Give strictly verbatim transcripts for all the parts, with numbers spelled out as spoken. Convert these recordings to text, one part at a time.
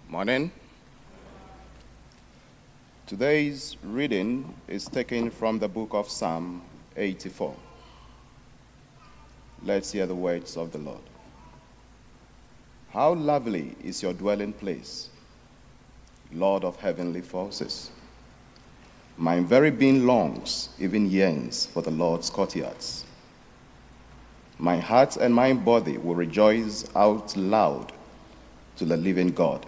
Morning. Today's reading is taken from the book of Psalm eighty-four. Let's hear the words of the Lord. How lovely is your dwelling place, Lord of heavenly forces. My very being longs, even yearns, for the Lord's courtyards. My heart and my body will rejoice out loud to the living God.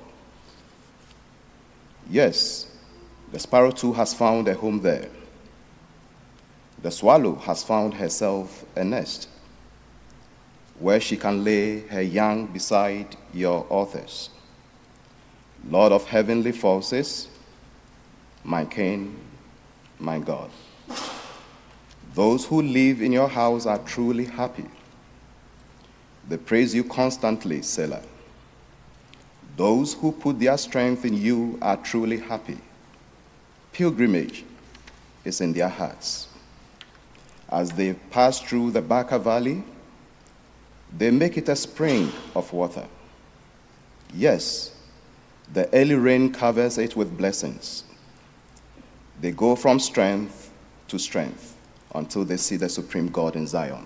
Yes, the sparrow too has found a home there. The swallow has found herself a nest where she can lay her young beside your authors. Lord of heavenly forces, my King, my God. Those who live in your house are truly happy. They praise you constantly, Selah. Those who put their strength in you are truly happy. Pilgrimage is in their hearts. As they pass through the Baca Valley, they make it a spring of water. Yes, the early rain covers it with blessings. They go from strength to strength until they see the supreme God in Zion.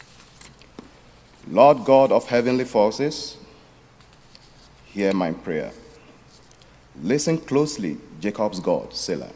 Lord God of heavenly forces, hear my prayer. Listen closely, Jacob's God, Selah.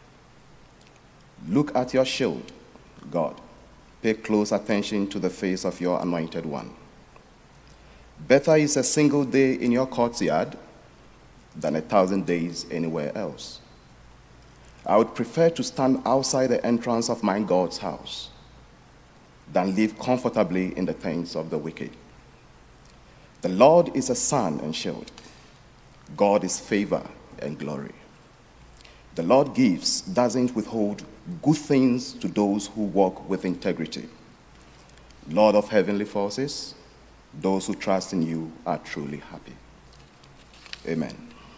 Look at your shield, God. Pay close attention to the face of your anointed one. Better is a single day in your courtyard than a thousand days anywhere else. I would prefer to stand outside the entrance of my God's house than live comfortably in the tents of the wicked. The Lord is a sun and shield. God is favor and glory. The Lord gives, doesn't withhold good things to those who walk with integrity. Lord of heavenly forces, those who trust in you are truly happy. Amen.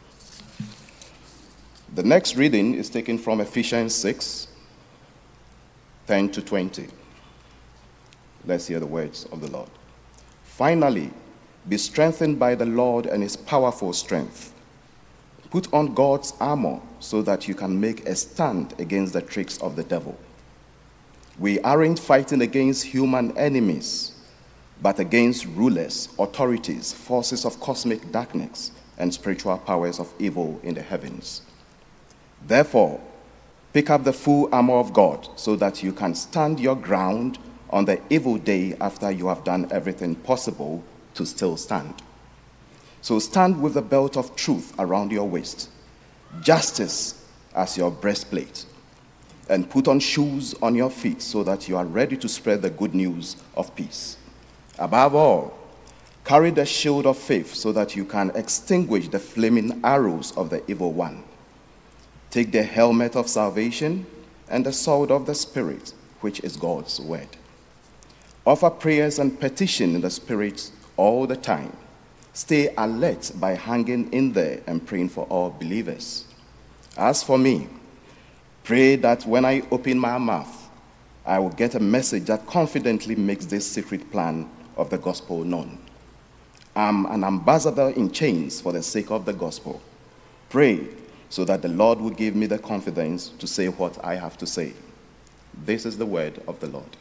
The next reading is taken from Ephesians six, ten to twenty. Let's hear the words of the Lord. Finally, be strengthened by the Lord and his powerful strength. Put on God's armor so that you can make a stand against the tricks of the devil. We aren't fighting against human enemies, but against rulers, authorities, forces of cosmic darkness, and spiritual powers of evil in the heavens. Therefore, pick up the full armor of God so that you can stand your ground on the evil day after you have done everything possible to still stand. So stand with the belt of truth around your waist, justice as your breastplate, and put on shoes on your feet so that you are ready to spread the good news of peace. Above all, carry the shield of faith so that you can extinguish the flaming arrows of the evil one. Take the helmet of salvation and the sword of the Spirit, which is God's word. Offer prayers and petition in the Spirit all the time. Stay alert by hanging in there and praying for all believers. As for me, pray that when I open my mouth, I will get a message that confidently makes this secret plan of the gospel known. I'm an ambassador in chains for the sake of the gospel. Pray so that the Lord will give me the confidence to say what I have to say. This is the word of the Lord.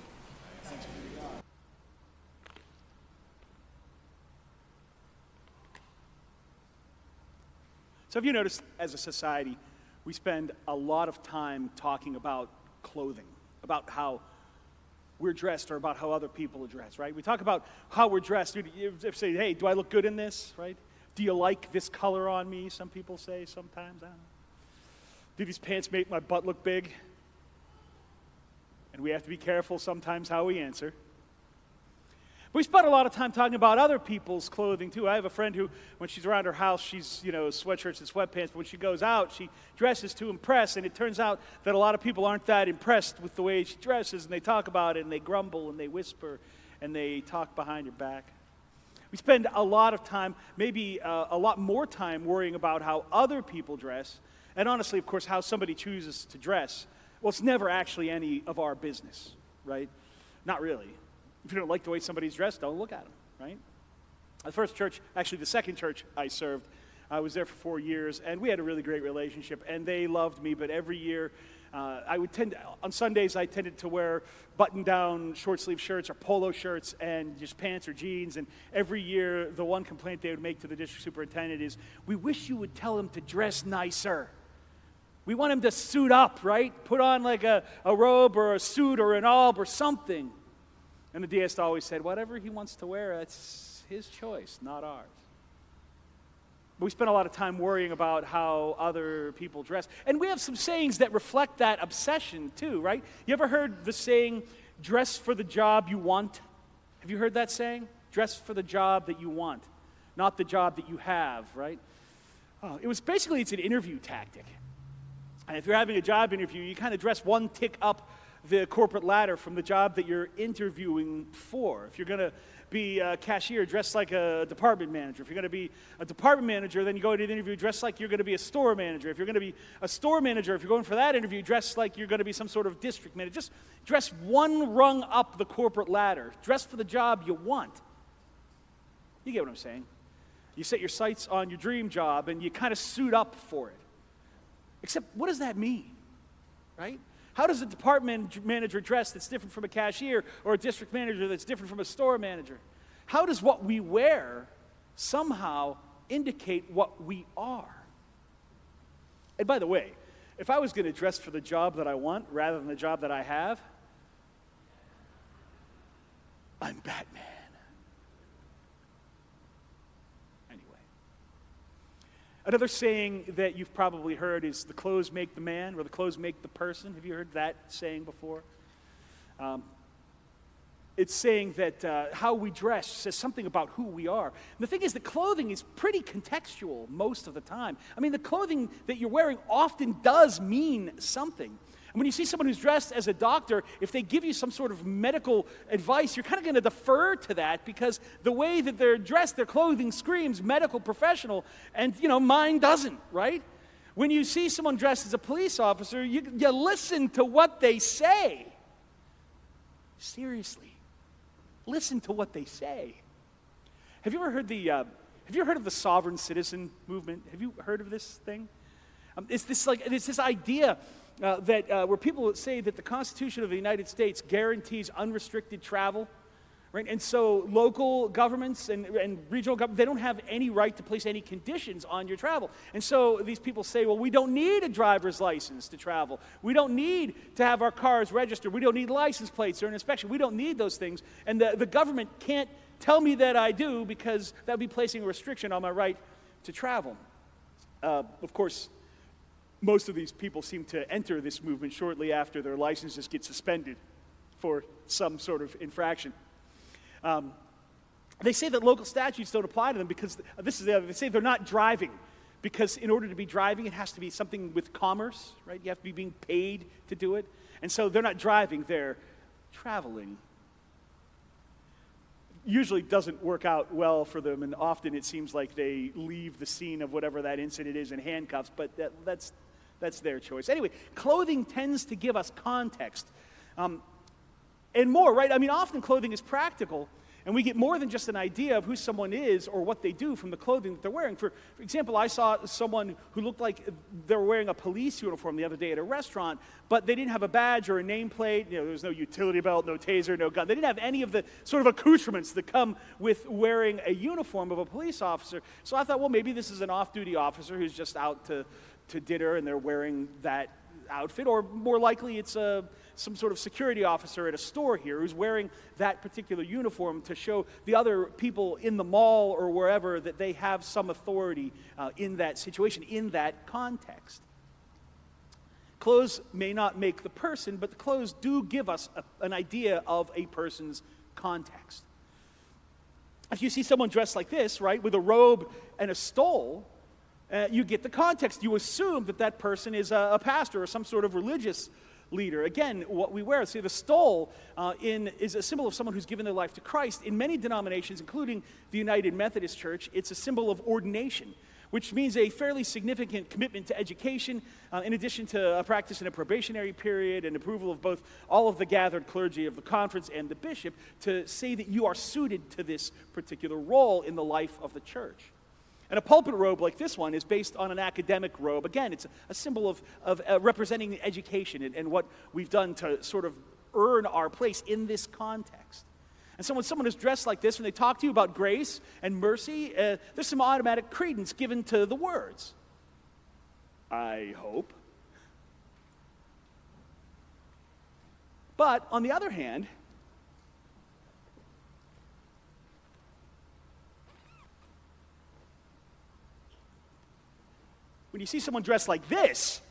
So have you noticed, as a society, we spend a lot of time talking about clothing, about how we're dressed or about how other people are dressed, right? We talk about how we're dressed. You say, hey, do I look good in this, right? Do you like this color on me? Some people say sometimes. I don't know. Do these pants make my butt look big? And we have to be careful sometimes how we answer. We spend a lot of time talking about other people's clothing, too. I have a friend who, when she's around her house, she's, you know, sweatshirts and sweatpants. But when she goes out, she dresses to impress. And it turns out that a lot of people aren't that impressed with the way she dresses. And they talk about it, and they grumble, and they whisper, and they talk behind her back. We spend a lot of time, maybe uh, a lot more time, worrying about how other people dress. And honestly, of course, how somebody chooses to dress. Well, it's never actually any of our business, right? Not really. If you don't like the way somebody's dressed, don't look at them, right? The first church, actually the second church I served, I was there for four years, and we had a really great relationship, and they loved me, but every year, uh, I would tend, on Sundays, I tended to wear button-down short-sleeve shirts or polo shirts and just pants or jeans, and every year, the one complaint they would make to the district superintendent is, we wish you would tell him to dress nicer. We want him to suit up, right? Put on like a, a robe or a suit or an alb or something. And the deist always said, whatever he wants to wear, that's his choice, not ours. But we spend a lot of time worrying about how other people dress. And we have some sayings that reflect that obsession too, right? You ever heard the saying, dress for the job you want? Have you heard that saying? Dress for the job that you want, not the job that you have, right? Oh, it was basically, it's an interview tactic. And if you're having a job interview, you kind of dress one tick up the corporate ladder from the job that you're interviewing for. If you're going to be a cashier, dress like a department manager. If you're going to be a department manager, then you go to the interview, dress like you're going to be a store manager. If you're going to be a store manager, if you're going for that interview, dress like you're going to be some sort of district manager. Just dress one rung up the corporate ladder. Dress for the job you want. You get what I'm saying? You set your sights on your dream job, and you kind of suit up for it. Except, what does that mean, right? How does a department manager dress that's different from a cashier, or a district manager that's different from a store manager? How does what we wear somehow indicate what we are? And by the way, if I was going to dress for the job that I want rather than the job that I have, I'm Batman. Another saying that you've probably heard is the clothes make the man, or the clothes make the person. Have you heard that saying before? Um, it's saying that uh, how we dress says something about who we are. And the thing is that clothing is pretty contextual most of the time. I mean, the clothing that you're wearing often does mean something. And when you see someone who's dressed as a doctor, if they give you some sort of medical advice, you're kind of going to defer to that because the way that they're dressed, their clothing screams medical professional, and, you know, mine doesn't, right? When you see someone dressed as a police officer, you, you listen to what they say. Seriously. Listen to what they say. Have you ever heard the, uh, have you ever heard of the sovereign citizen movement? Have you heard of this thing? Um, it's this like, it's this idea Uh, that uh, where people say that the Constitution of the United States guarantees unrestricted travel, right? And so local governments and, and regional governments, they don't have any right to place any conditions on your travel. And so these people say, well, we don't need a driver's license to travel. We don't need to have our cars registered. We don't need license plates or an inspection. We don't need those things. And the, the government can't tell me that I do because that would be placing a restriction on my right to travel. Uh, of course, most of these people seem to enter this movement shortly after their licenses get suspended for some sort of infraction. Um, they say that local statutes don't apply to them because, this is the other, they say they're not driving because in order to be driving, it has to be something with commerce, right? You have to be being paid to do it. And so they're not driving, they're traveling. Usually doesn't work out well for them, and often it seems like they leave the scene of whatever that incident is in handcuffs, but that, that's That's their choice. Anyway, clothing tends to give us context. Um, and more, right? I mean, often clothing is practical, and we get more than just an idea of who someone is or what they do from the clothing that they're wearing. For, for example, I saw someone who looked like they were wearing a police uniform the other day at a restaurant, but they didn't have a badge or a nameplate. You know, there was no utility belt, no taser, no gun. They didn't have any of the sort of accoutrements that come with wearing a uniform of a police officer. So I thought, well, maybe this is an off-duty officer who's just out to to dinner and they're wearing that outfit, or more likely it's a, some sort of security officer at a store here who's wearing that particular uniform to show the other people in the mall or wherever that they have some authority uh, in that situation, in that context. Clothes may not make the person, but the clothes do give us a, an idea of a person's context. If you see someone dressed like this, right, with a robe and a stole, Uh, you get the context. You assume that that person is a, a pastor or some sort of religious leader. Again, what we wear. See, the stole uh, in, is a symbol of someone who's given their life to Christ. In many denominations, including the United Methodist Church, it's a symbol of ordination, which means a fairly significant commitment to education, uh, in addition to a practice in a probationary period and approval of both all of the gathered clergy of the conference and the bishop to say that you are suited to this particular role in the life of the church. And a pulpit robe like this one is based on an academic robe. Again, it's a, a symbol of, of uh, representing education and, and what we've done to sort of earn our place in this context. And so when someone is dressed like this and they talk to you about grace and mercy, uh, there's some automatic credence given to the words. I hope. But on the other hand, when you see someone dressed like this,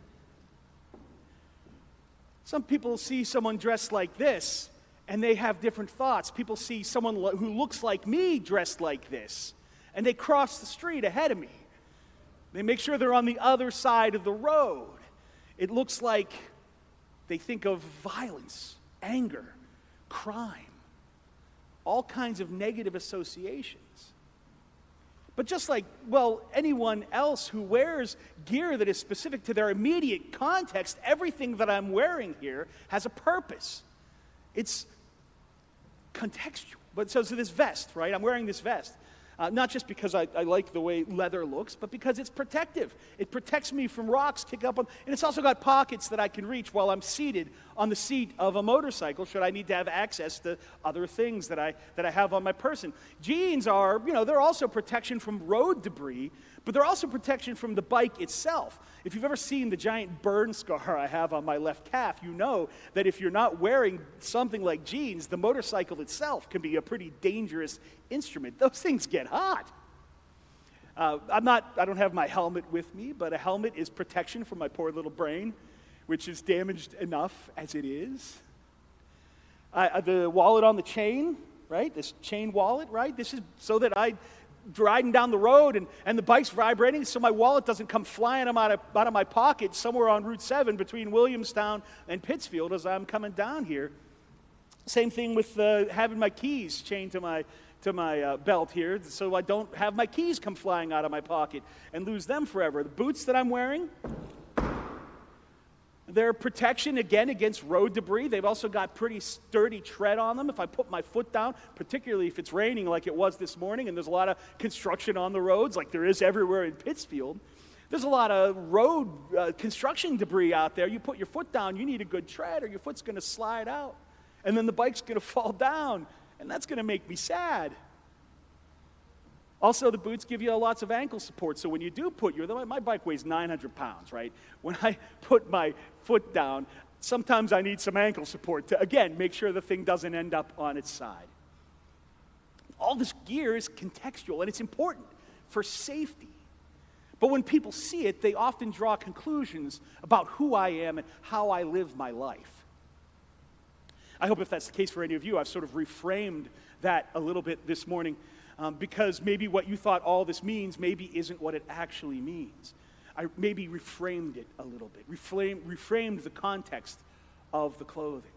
some people see someone dressed like this, and they have different thoughts. People see someone lo- who looks like me dressed like this, and they cross the street ahead of me. They make sure they're on the other side of the road. It looks like they think of violence, anger, crime, all kinds of negative associations. But just like, well, anyone else who wears gear that is specific to their immediate context, everything that I'm wearing here has a purpose. It's contextual. But so, so this vest, right? I'm wearing this vest. Uh, not just because I, I like the way leather looks, but because it's protective. It protects me from rocks kick up on, and it's also got pockets that I can reach while I'm seated on the seat of a motorcycle should I need to have access to other things that I that I have on my person. Jeans are, you know, they're also protection from road debris, but they're also protection from the bike itself. If you've ever seen the giant burn scar I have on my left calf, you know that if you're not wearing something like jeans, the motorcycle itself can be a pretty dangerous instrument. Those things get hot. Uh, I'm not, I don't have my helmet with me, but a helmet is protection for my poor little brain, which is damaged enough as it is. Uh, the wallet on the chain, right? This chain wallet, right? This is so that I riding down the road and, and the bike's vibrating so my wallet doesn't come flying out of, out of my pocket somewhere on Route seven between Williamstown and Pittsfield as I'm coming down here. Same thing with uh, having my keys chained to my to my uh, belt here so I don't have my keys come flying out of my pocket and lose them forever. The boots that I'm wearing, they're protection, again, against road debris. They've also got pretty sturdy tread on them. If I put my foot down, particularly if it's raining like it was this morning and there's a lot of construction on the roads like there is everywhere in Pittsfield, there's a lot of road uh, construction debris out there. You put your foot down, you need a good tread or your foot's going to slide out. And then the bike's going to fall down, and that's going to make me sad. Also, the boots give you lots of ankle support, so when you do put your, my bike weighs nine hundred pounds, right? When I put my foot down, sometimes I need some ankle support to, again, make sure the thing doesn't end up on its side. All this gear is contextual, and it's important for safety. But when people see it, they often draw conclusions about who I am and how I live my life. I hope if that's the case for any of you, I've sort of reframed that a little bit this morning. Um, because maybe what you thought all this means maybe isn't what it actually means. I maybe reframed it a little bit, reframed, reframed the context of the clothing.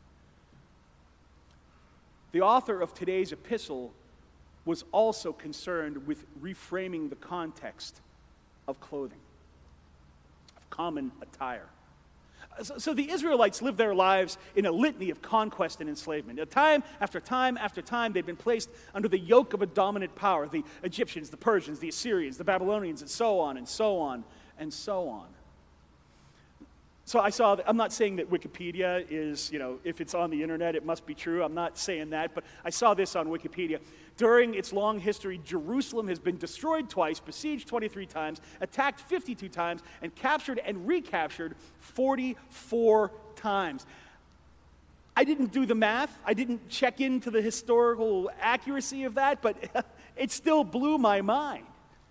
The author of today's epistle was also concerned with reframing the context of clothing, of common attire. So, so the Israelites lived their lives in a litany of conquest and enslavement. Time after time after time, they've been placed under the yoke of a dominant power, the Egyptians, the Persians, the Assyrians, the Babylonians, and so on and so on and so on. So I saw, that, I'm not saying that Wikipedia is, you know, if it's on the internet, it must be true. I'm not saying that, but I saw this on Wikipedia. During its long history, Jerusalem has been destroyed twice, besieged twenty-three times, attacked fifty-two times, and captured and recaptured forty-four times. I didn't do the math. I didn't check into the historical accuracy of that, but it still blew my mind.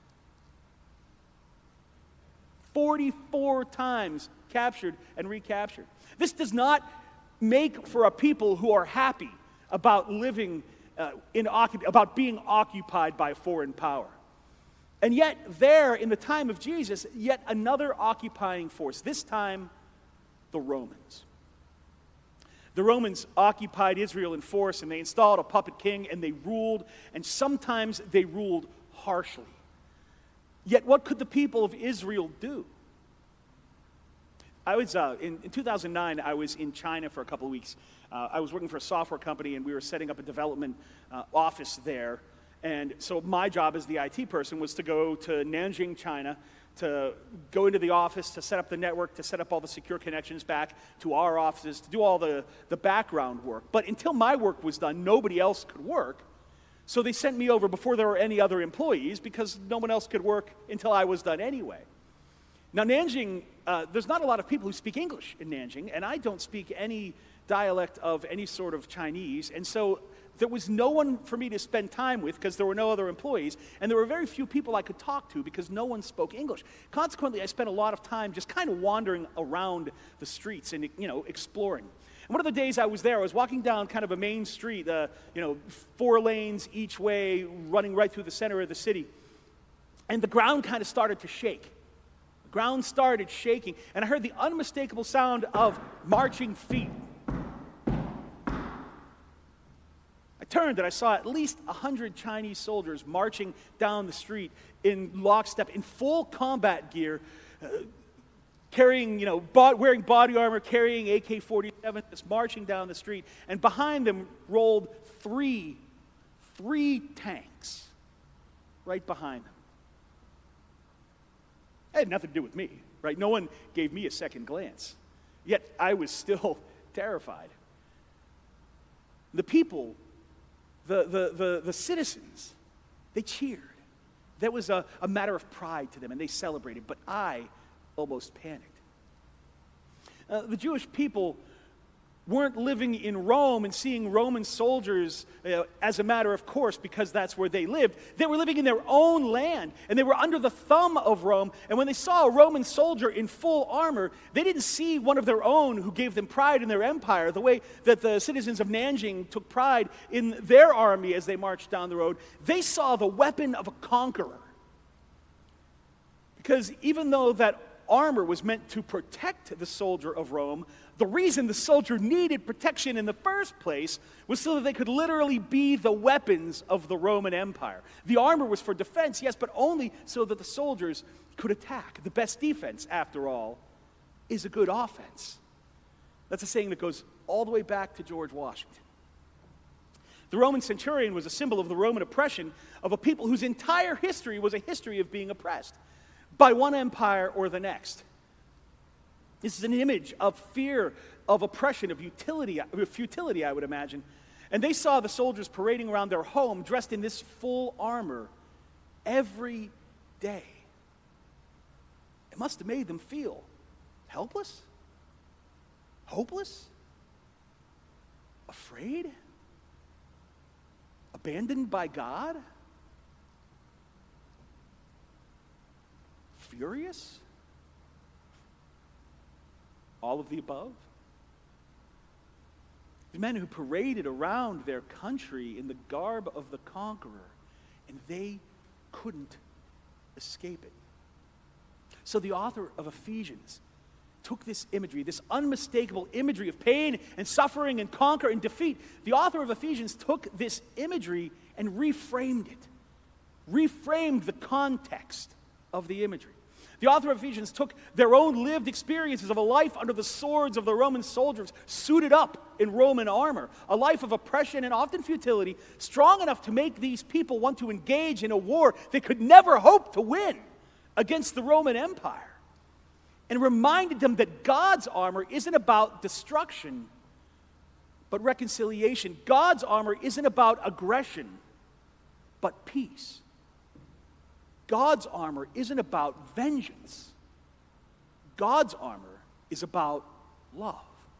forty-four times captured and recaptured. This does not make for a people who are happy about living uh, in occup- about being occupied by a foreign power. And yet there, in the time of Jesus, yet another occupying force, this time the Romans. The Romans occupied Israel in force, and they installed a puppet king, and they ruled, and sometimes they ruled harshly. Yet what could the people of Israel do? I was, uh, in, in two thousand nine, I was in China for a couple of weeks. Uh, I was working for a software company, and we were setting up a development uh, office there. And so my job as the I T person was to go to Nanjing, China, to go into the office, to set up the network, to set up all the secure connections back to our offices, to do all the, the background work. But until my work was done, nobody else could work. So they sent me over before there were any other employees because no one else could work until I was done anyway. Now, Nanjing, uh, there's not a lot of people who speak English in Nanjing, and I don't speak any dialect of any sort of Chinese, and so there was no one for me to spend time with because there were no other employees, and there were very few people I could talk to because no one spoke English. Consequently, I spent a lot of time just kind of wandering around the streets and, you know, exploring. And one of the days I was there, I was walking down kind of a main street, uh, you know, four lanes each way, running right through the center of the city, and the ground kind of started to shake. The ground started shaking, and I heard the unmistakable sound of marching feet. I turned and I saw at least a hundred Chinese soldiers marching down the street in lockstep, in full combat gear, uh, carrying, you know, bo- wearing body armor, carrying A K forty-sevens, just marching down the street. And behind them rolled three, three tanks right behind them. It had nothing to do with me, right? No one gave me a second glance. Yet I was still terrified. The people, the, the, the, the citizens, they cheered. That was a, a matter of pride to them, and they celebrated. But I almost panicked. Uh, the Jewish people weren't living in Rome and seeing Roman soldiers uh, as a matter of course because that's where they lived. They were living in their own land, and they were under the thumb of Rome. And when they saw a Roman soldier in full armor, they didn't see one of their own who gave them pride in their empire, the way that the citizens of Nanjing took pride in their army as they marched down the road. They saw the weapon of a conqueror. Because even though that armor was meant to protect the soldier of Rome, the reason the soldier needed protection in the first place was so that they could literally be the weapons of the Roman Empire. The armor was for defense, yes, but only so that the soldiers could attack. The best defense, after all, is a good offense. That's a saying that goes all the way back to George Washington. The Roman centurion was a symbol of the Roman oppression of a people whose entire history was a history of being oppressed by one empire or the next. This is an image of fear, of oppression, of utility, of futility, I would imagine. And they saw the soldiers parading around their home dressed in this full armor every day. It must have made them feel helpless, hopeless, afraid, abandoned by God, furious. All of the above. The men who paraded around their country in the garb of the conqueror, and they couldn't escape it. So the author of Ephesians took this imagery, this unmistakable imagery of pain and suffering and conquer and defeat. The author of Ephesians took this imagery and reframed it, reframed the context of the imagery. The author of Ephesians took their own lived experiences of a life under the swords of the Roman soldiers, suited up in Roman armor, a life of oppression and often futility, strong enough to make these people want to engage in a war they could never hope to win against the Roman Empire, and reminded them that God's armor isn't about destruction, but reconciliation. God's armor isn't about aggression, but peace. God's armor isn't about vengeance. God's armor is about love.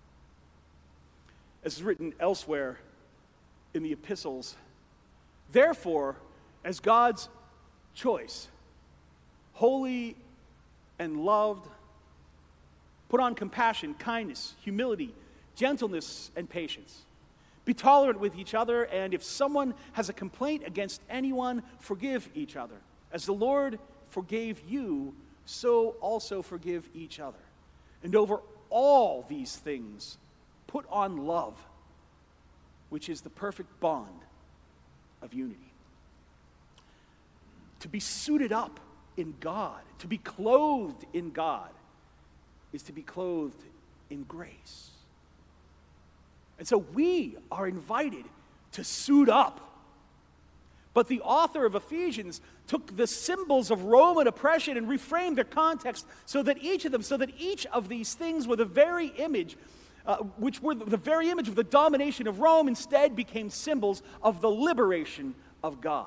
As is written elsewhere in the epistles, therefore, as God's choice, holy and loved, put on compassion, kindness, humility, gentleness, and patience. Be tolerant with each other, and if someone has a complaint against anyone, forgive each other. As the Lord forgave you, so also forgive each other. And over all these things, put on love, which is the perfect bond of unity. To be suited up in God, to be clothed in God, is to be clothed in grace. And so we are invited to suit up. But the author of Ephesians took the symbols of Roman oppression and reframed their context so that each of them, so that each of these things were the very image, uh, which were the very image of the domination of Rome, instead became symbols of the liberation of God.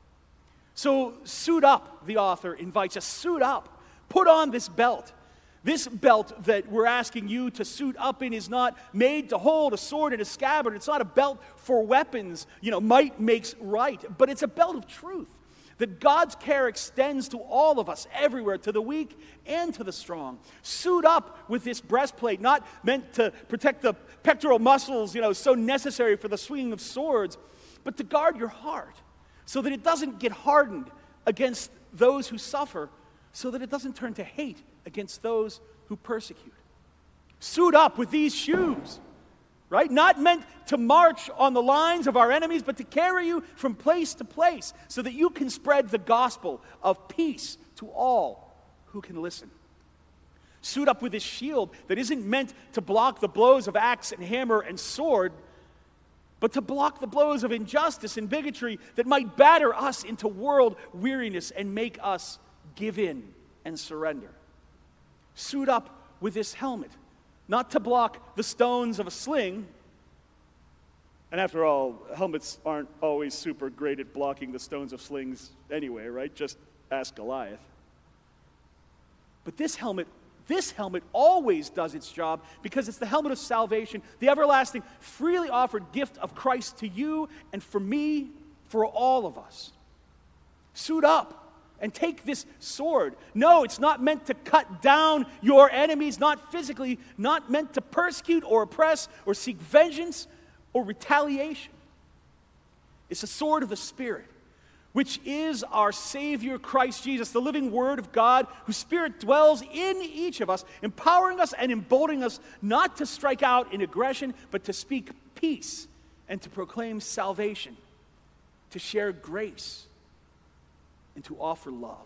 So suit up, the author invites us, suit up, put on this belt. This belt that we're asking you to suit up in is not made to hold a sword and a scabbard. It's not a belt for weapons. You know, might makes right. But it's a belt of truth that God's care extends to all of us, everywhere, to the weak and to the strong. Suit up with this breastplate, not meant to protect the pectoral muscles, you know, so necessary for the swinging of swords, but to guard your heart so that it doesn't get hardened against those who suffer, so that it doesn't turn to hate against those who persecute. Suit up with these shoes, right? Not meant to march on the lines of our enemies, but to carry you from place to place so that you can spread the gospel of peace to all who can listen. Suit up with this shield that isn't meant to block the blows of axe and hammer and sword, but to block the blows of injustice and bigotry that might batter us into world weariness and make us give in and surrender. Suit up with this helmet, not to block the stones of a sling. And after all, helmets aren't always super great at blocking the stones of slings anyway, right? Just ask Goliath. But this helmet, this helmet always does its job because it's the helmet of salvation, the everlasting, freely offered gift of Christ to you and for me, for all of us. Suit up. And take this sword. No, it's not meant to cut down your enemies, not physically, not meant to persecute or oppress or seek vengeance or retaliation. It's a sword of the Spirit, which is our Savior, Christ Jesus, the living Word of God, whose Spirit dwells in each of us, empowering us and emboldening us not to strike out in aggression, but to speak peace and to proclaim salvation, to share grace, and to offer love.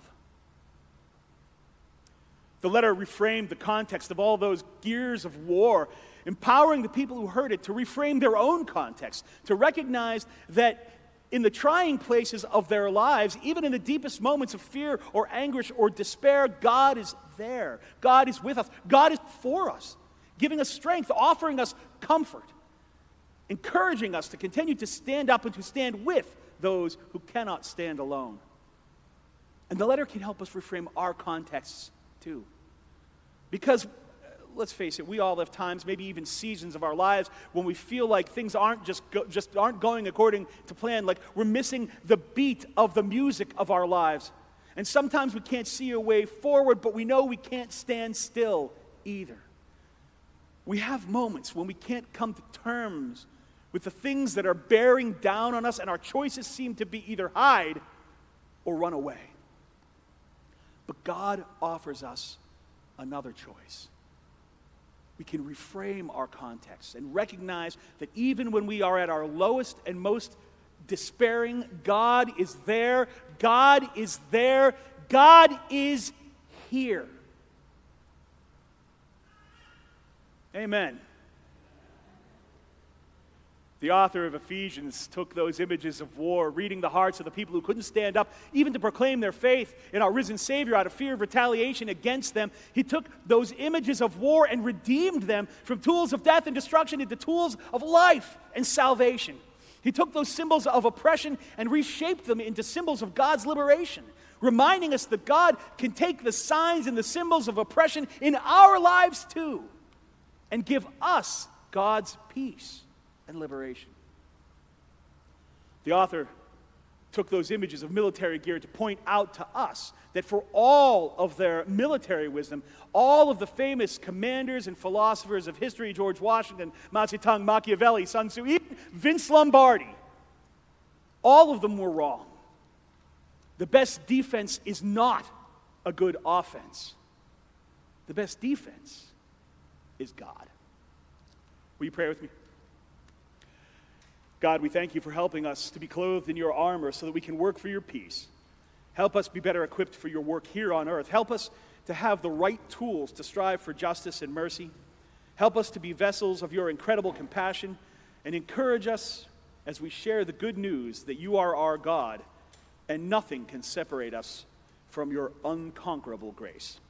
The letter reframed the context of all those gears of war, empowering the people who heard it to reframe their own context, to recognize that in the trying places of their lives, even in the deepest moments of fear or anguish or despair, God is there. God is with us. God is for us, giving us strength, offering us comfort, encouraging us to continue to stand up and to stand with those who cannot stand alone. And the letter can help us reframe our contexts too. Because, let's face it, we all have times, maybe even seasons of our lives when we feel like things aren't just go, just aren't going according to plan, like we're missing the beat of the music of our lives. And sometimes we can't see a way forward, but we know we can't stand still either. We have moments when we can't come to terms with the things that are bearing down on us, and our choices seem to be either hide or run away. But God offers us another choice. We can reframe our context and recognize that even when we are at our lowest and most despairing, God is there. God is there. God is here. Amen. The author of Ephesians took those images of war, reading the hearts of the people who couldn't stand up even to proclaim their faith in our risen Savior out of fear of retaliation against them. He took those images of war and redeemed them from tools of death and destruction into tools of life and salvation. He took those symbols of oppression and reshaped them into symbols of God's liberation, reminding us that God can take the signs and the symbols of oppression in our lives too and give us God's peace and liberation. The author took those images of military gear to point out to us that for all of their military wisdom, all of the famous commanders and philosophers of history, George Washington, Mao Zedong, Machiavelli, Sun Tzu, even Vince Lombardi, all of them were wrong. The best defense is not a good offense. The best defense is God. Will you pray with me? God, we thank you for helping us to be clothed in your armor so that we can work for your peace. Help us be better equipped for your work here on earth. Help us to have the right tools to strive for justice and mercy. Help us to be vessels of your incredible compassion and encourage us as we share the good news that you are our God and nothing can separate us from your unconquerable grace.